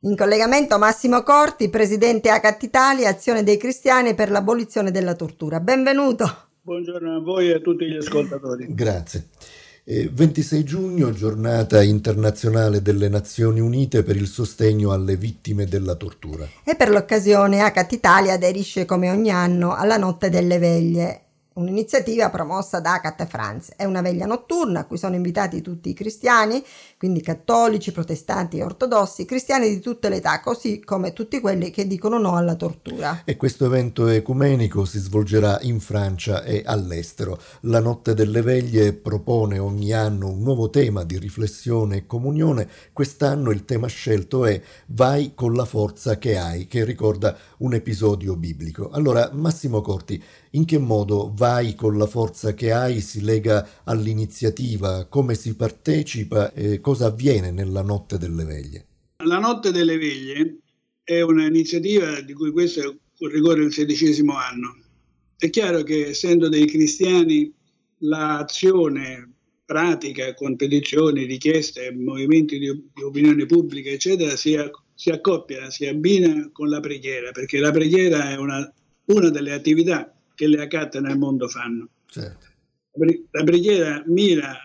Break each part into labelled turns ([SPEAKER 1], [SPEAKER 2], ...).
[SPEAKER 1] In collegamento Massimo Corti, presidente ACAT Italia, Azione dei Cristiani per l'abolizione della tortura. Benvenuto.
[SPEAKER 2] Buongiorno a voi e a tutti gli ascoltatori.
[SPEAKER 3] Grazie. 26 giugno, giornata internazionale delle Nazioni Unite per il sostegno alle vittime della tortura.
[SPEAKER 1] E per l'occasione ACAT Italia aderisce come ogni anno alla Notte delle Veglie, un'iniziativa promossa da ACAT France. È una veglia notturna a cui sono invitati tutti i cristiani, quindi cattolici, protestanti e ortodossi, cristiani di tutte le età, così come tutti quelli che dicono no alla tortura.
[SPEAKER 3] E questo evento ecumenico si svolgerà in Francia e all'estero. La Notte delle Veglie propone ogni anno un nuovo tema di riflessione e comunione. Quest'anno il tema scelto è Vai con la forza che hai, che ricorda un episodio biblico. Allora, Massimo Corti, in che modo Vai con la forza che hai si lega all'iniziativa? Come si partecipa? Cosa avviene nella Notte delle Veglie?
[SPEAKER 2] La Notte delle Veglie è un'iniziativa di cui questo ricorre il 16° anno. È chiaro che, essendo dei cristiani, l'azione pratica con petizioni, richieste, movimenti di opinione pubblica, eccetera, si accoppia, si abbina con la preghiera, perché la preghiera è una delle attività che le ACAT nel mondo fanno.
[SPEAKER 3] Certo.
[SPEAKER 2] La preghiera mira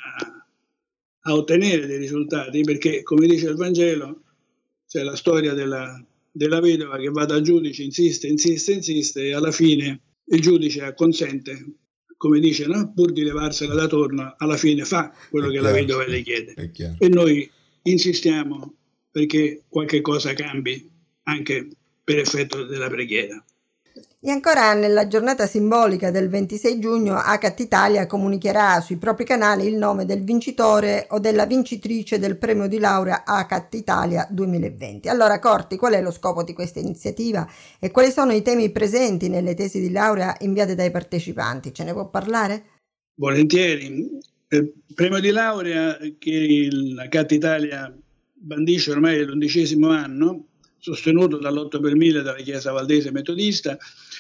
[SPEAKER 2] a ottenere dei risultati, perché, come dice il Vangelo, c'è la storia della vedova che va dal giudice, insiste e alla fine il giudice acconsente, come dice, no? Pur di levarsela da torno, alla fine fa quello che la vedova le chiede. E noi insistiamo perché qualche cosa cambi anche per effetto della preghiera.
[SPEAKER 1] E ancora nella giornata simbolica del 26 giugno ACAT Italia comunicherà sui propri canali il nome del vincitore o della vincitrice del premio di laurea ACAT Italia 2020. Allora Corti, qual è lo scopo di questa iniziativa e quali sono i temi presenti nelle tesi di laurea inviate dai partecipanti? Ce ne può parlare?
[SPEAKER 2] Volentieri. Il premio di laurea che l'ACAT Italia bandisce ormai l'11° anno, sostenuto dall'8 per 1000 dalla Chiesa Valdese Metodista,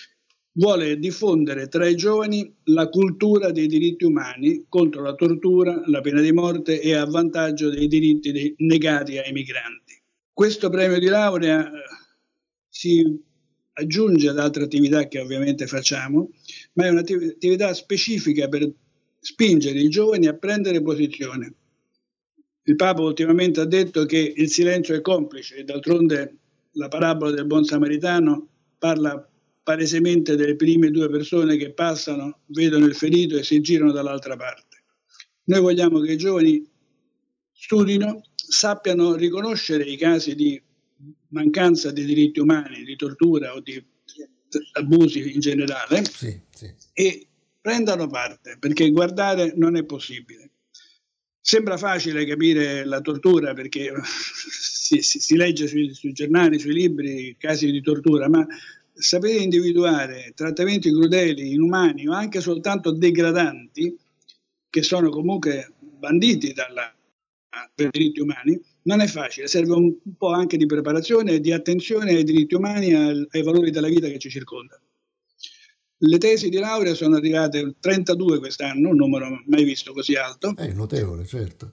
[SPEAKER 2] vuole diffondere tra i giovani la cultura dei diritti umani contro la tortura, la pena di morte e a vantaggio dei diritti negati ai migranti. Questo premio di laurea si aggiunge ad altre attività che ovviamente facciamo, ma è un'attività specifica per spingere i giovani a prendere posizione. Il Papa ultimamente ha detto che il silenzio è complice e d'altronde la parabola del buon samaritano parla palesemente delle prime due persone che passano, vedono il ferito e si girano dall'altra parte. Noi vogliamo che i giovani studino, sappiano riconoscere i casi di mancanza di diritti umani, di tortura o di abusi in generale,
[SPEAKER 3] sì.
[SPEAKER 2] E prendano parte, perché guardare non è possibile. Sembra facile capire la tortura perché si legge sui giornali, sui libri, casi di tortura, ma sapere individuare trattamenti crudeli, inumani o anche soltanto degradanti, che sono comunque banditi per i diritti umani, non è facile. Serve un po' anche di preparazione e di attenzione ai diritti umani e ai valori della vita che ci circondano. Le tesi di laurea sono arrivate 32 quest'anno, un numero mai visto così alto.
[SPEAKER 3] È notevole, certo.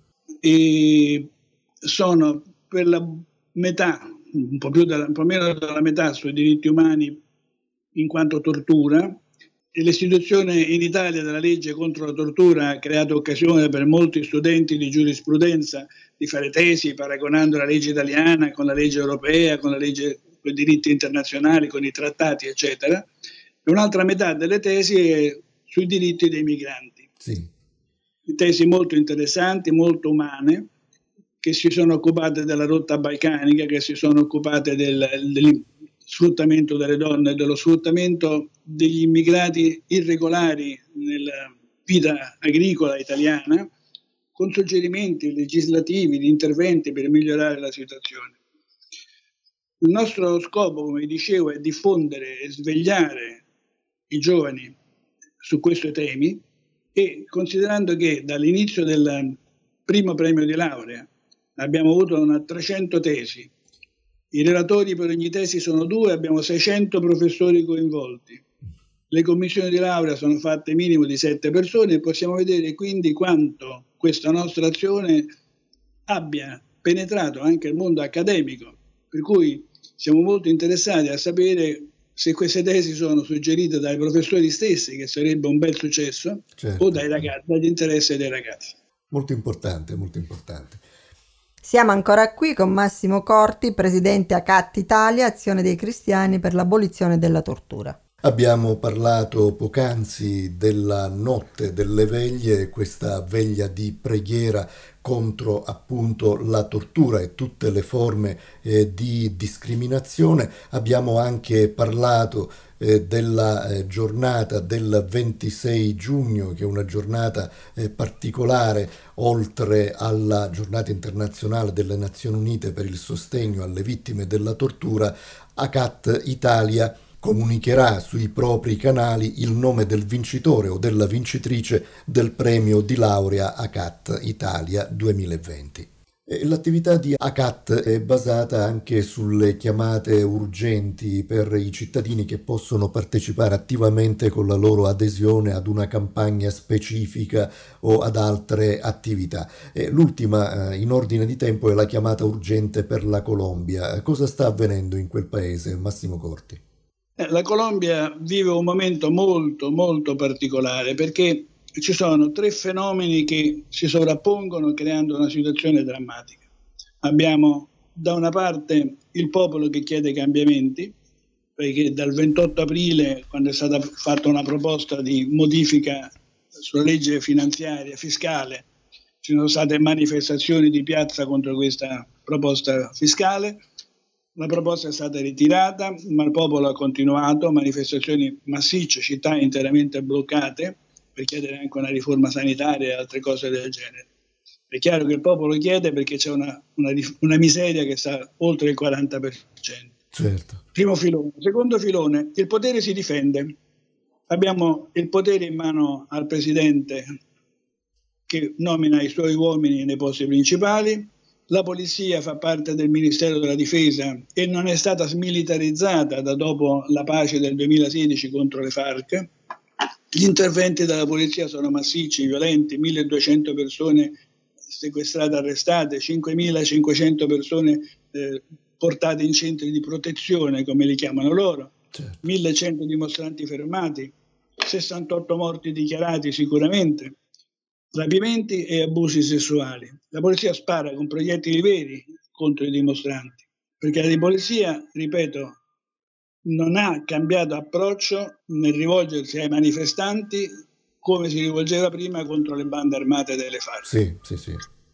[SPEAKER 2] E sono per la metà, un po' meno della metà sui diritti umani in quanto tortura. E l'istituzione in Italia della legge contro la tortura ha creato occasione per molti studenti di giurisprudenza di fare tesi paragonando la legge italiana con la legge europea, con i diritti internazionali, con i trattati, eccetera. E un'altra metà delle tesi è sui diritti dei migranti.
[SPEAKER 3] Sì.
[SPEAKER 2] Tesi molto interessanti, molto umane, che si sono occupate della rotta balcanica, che si sono occupate del sfruttamento delle donne, dello sfruttamento degli immigrati irregolari nella vita agricola italiana, con suggerimenti legislativi, di interventi per migliorare la situazione. Il nostro scopo, come dicevo, è diffondere e svegliare i giovani su questi temi e considerando che dall'inizio del primo premio di laurea abbiamo avuto 300 tesi, i relatori per ogni tesi sono 2, abbiamo 600 professori coinvolti, le commissioni di laurea sono fatte minimo di 7 persone e possiamo vedere quindi quanto questa nostra azione abbia penetrato anche il mondo accademico Per cui siamo molto interessati a sapere se queste tesi sono suggerite dai professori stessi, che sarebbe un bel successo,
[SPEAKER 3] certo,
[SPEAKER 2] o dai ragazzi, dagli interessi dei ragazzi.
[SPEAKER 3] Molto importante, molto importante.
[SPEAKER 1] Siamo ancora qui con Massimo Corti, presidente ACAT Italia, Azione dei Cristiani per l'abolizione della tortura.
[SPEAKER 3] Abbiamo parlato poc'anzi della notte delle veglie, questa veglia di preghiera contro appunto la tortura e tutte le forme di discriminazione. Abbiamo anche parlato della giornata del 26 giugno, che è una giornata particolare, oltre alla giornata internazionale delle Nazioni Unite per il sostegno alle vittime della tortura. ACAT Italia comunicherà sui propri canali il nome del vincitore o della vincitrice del premio di laurea ACAT Italia 2020. L'attività di ACAT è basata anche sulle chiamate urgenti per i cittadini che possono partecipare attivamente con la loro adesione ad una campagna specifica o ad altre attività. L'ultima in ordine di tempo è la chiamata urgente per la Colombia. Cosa sta avvenendo in quel paese, Massimo Corti?
[SPEAKER 2] La Colombia vive un momento molto, molto particolare, perché ci sono 3 fenomeni che si sovrappongono creando una situazione drammatica. Abbiamo da una parte il popolo che chiede cambiamenti, perché dal 28 aprile, quando è stata fatta una proposta di modifica sulla legge finanziaria fiscale, ci sono state manifestazioni di piazza contro questa proposta fiscale. La proposta è stata ritirata, ma il popolo ha continuato, manifestazioni massicce, città interamente bloccate, per chiedere anche una riforma sanitaria e altre cose del genere. È chiaro che il popolo chiede perché c'è una miseria che sta oltre il 40%.
[SPEAKER 3] Certo.
[SPEAKER 2] Primo filone. Secondo filone, il potere si difende. Abbiamo il potere in mano al presidente che nomina i suoi uomini nei posti principali. La polizia fa parte del Ministero della Difesa e non è stata smilitarizzata da dopo la pace del 2016 contro le FARC. Gli interventi della polizia sono massicci, violenti, 1.200 persone sequestrate, arrestate, 5.500 persone portate in centri di protezione, come li chiamano loro, certo. 1.100 dimostranti fermati, 68 morti dichiarati sicuramente, rapimenti e abusi sessuali. La polizia spara con proiettili veri contro i dimostranti, perché la polizia, ripeto, non ha cambiato approccio nel rivolgersi ai manifestanti come si rivolgeva prima contro le bande armate delle FARC.
[SPEAKER 3] Sì.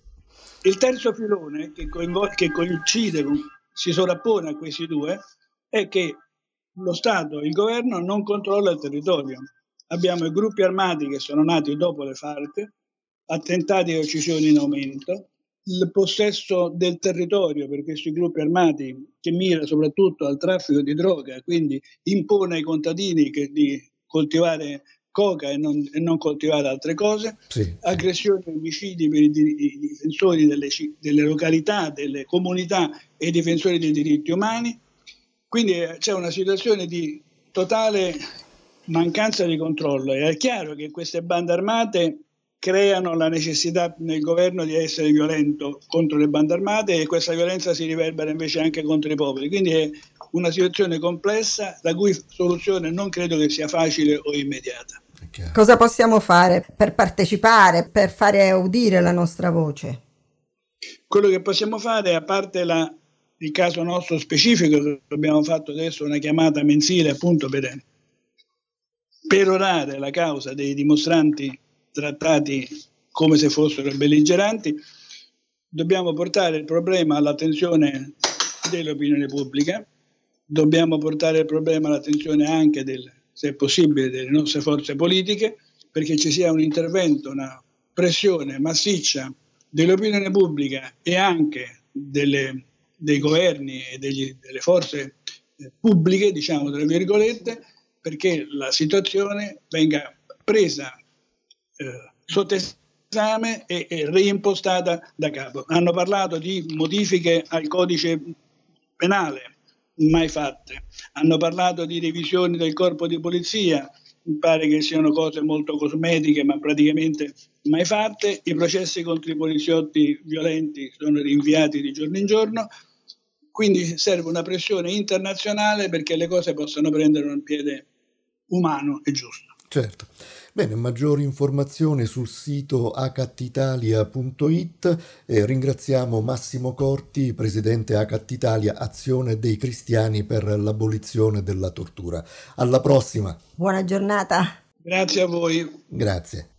[SPEAKER 2] Il terzo filone che coincide, si sovrappone a questi due, è che lo Stato, il governo, non controlla il territorio. Abbiamo i gruppi armati che sono nati dopo le FARC, attentati e uccisioni in aumento, il possesso del territorio per questi gruppi armati che mira soprattutto al traffico di droga, quindi impone ai contadini di coltivare coca e non coltivare altre cose, aggressioni e omicidi per i difensori delle località, delle comunità e i difensori dei diritti umani. Quindi c'è una situazione di totale mancanza di controllo. E è chiaro che queste bande armate creano la necessità nel governo di essere violento contro le bande armate e questa violenza si riverbera invece anche contro i popoli. Quindi è una situazione complessa, la cui soluzione non credo che sia facile o immediata.
[SPEAKER 1] Cosa possiamo fare per partecipare, per fare udire la nostra voce?
[SPEAKER 2] Quello che possiamo fare, a parte il caso nostro specifico, che abbiamo fatto adesso una chiamata mensile appunto per perorare la causa dei dimostranti trattati come se fossero belligeranti, dobbiamo portare il problema all'attenzione dell'opinione pubblica, dobbiamo portare il problema all'attenzione anche se è possibile, delle nostre forze politiche, perché ci sia un intervento, una pressione massiccia dell'opinione pubblica e anche dei governi e delle forze pubbliche, diciamo tra virgolette, perché la situazione venga presa sotto esame e reimpostata da capo. Hanno parlato di modifiche al codice penale, mai fatte. Hanno parlato di revisioni del corpo di polizia, mi pare che siano cose molto cosmetiche, ma praticamente mai fatte. I processi contro i poliziotti violenti sono rinviati di giorno in giorno. Quindi serve una pressione internazionale perché le cose possano prendere un piede umano e giusto.
[SPEAKER 3] Certo. Bene, maggiori informazioni sul sito acattitalia.it. Ringraziamo Massimo Corti, presidente Acattitalia Azione dei Cristiani per l'abolizione della tortura. Alla prossima.
[SPEAKER 1] Buona giornata.
[SPEAKER 2] Grazie a voi.
[SPEAKER 3] Grazie.